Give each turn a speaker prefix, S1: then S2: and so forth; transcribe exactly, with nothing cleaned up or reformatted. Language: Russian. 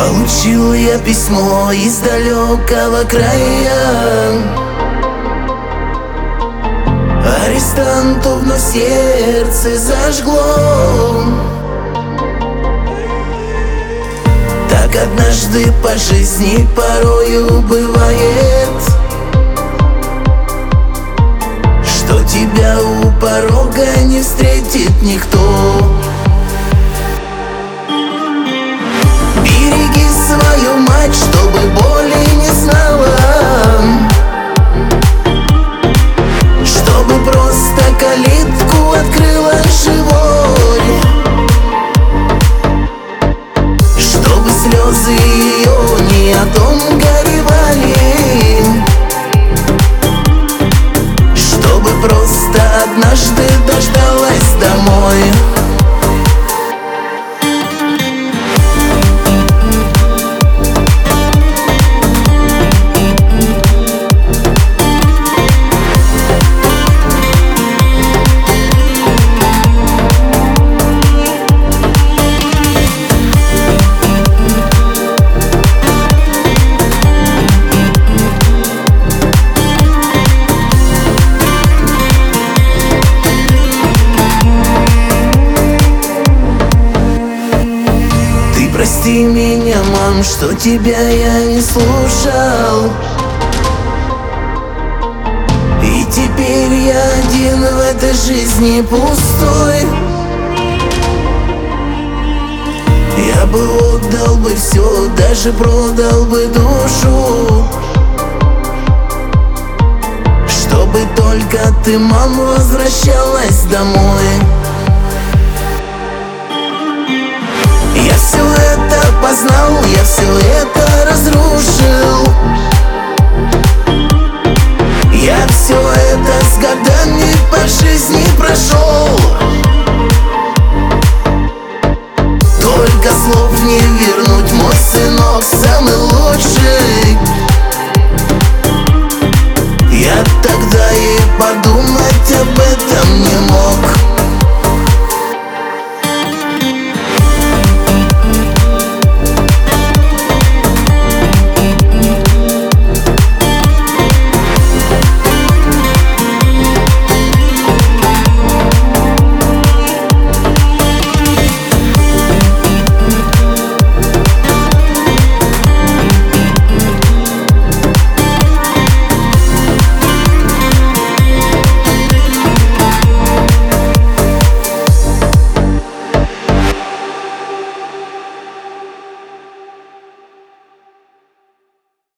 S1: Получил я письмо из далекого края. Арестанту вновь сердце зажгло. Так однажды по жизни порою бывает, что тебя у порога не встретит никто. Береги свою мать, чтобы боли не знала, чтобы просто калитку открыла живой, чтобы слезы ее не о том горевали, чтобы просто однажды дождалась домой. Прости меня, мам, что тебя я не слушал, и теперь я один в этой жизни пустой. Я бы отдал бы все, даже продал бы душу, чтобы только ты, мам, возвращалась домой. Я все это познал, я все это разрушил. Я все это с годами по жизни прошел. Только слов не вернуть, мой сынок самый лучший. Я тогда и подумать об этом не мог.